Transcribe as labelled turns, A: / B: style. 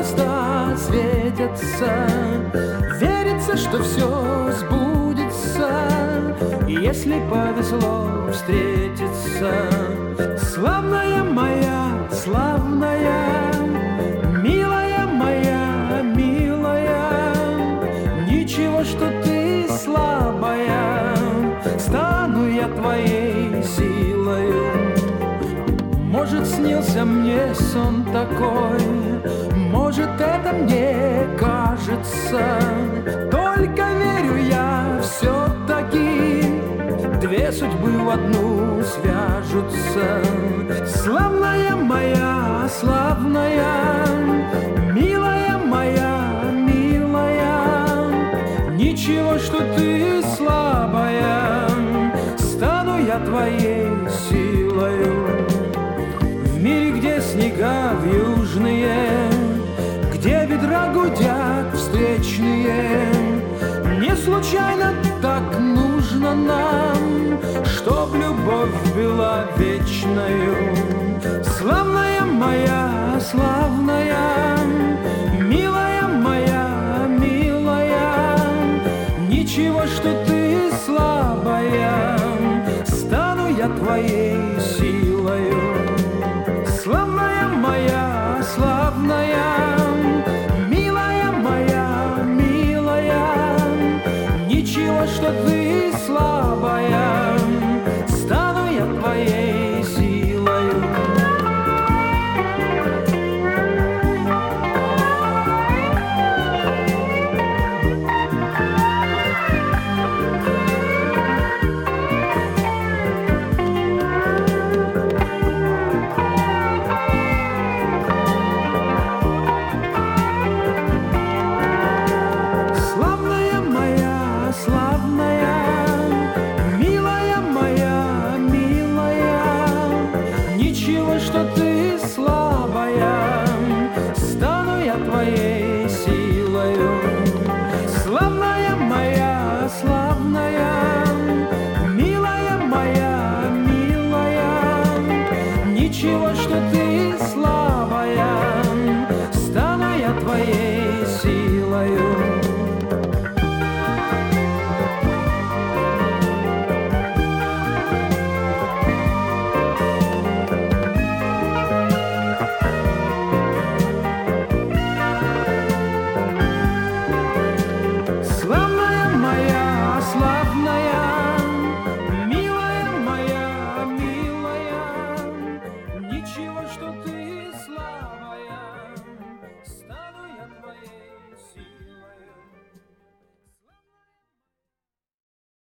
A: глаза светятся, верится, что все сбудется, если повезло встретиться. Славная моя, славная, милая моя, милая, ничего, что ты слабая, стану я твоей силою. Может, снился мне сон такой, может, это мне кажется, только верю я все-таки, две судьбы в одну свяжутся. Славная моя, славная, милая моя, милая, ничего, что ты слабая, стану я твоей силою. В мире, где снега вьюжные, где ветра гудят встречные, не случайно так нужно нам, чтоб любовь была вечною. Славная моя, славная, милая моя, милая, ничего, что ты слабая, стану я твоей силою. Славная моя, славная, милая моя, милая, ничего, что ты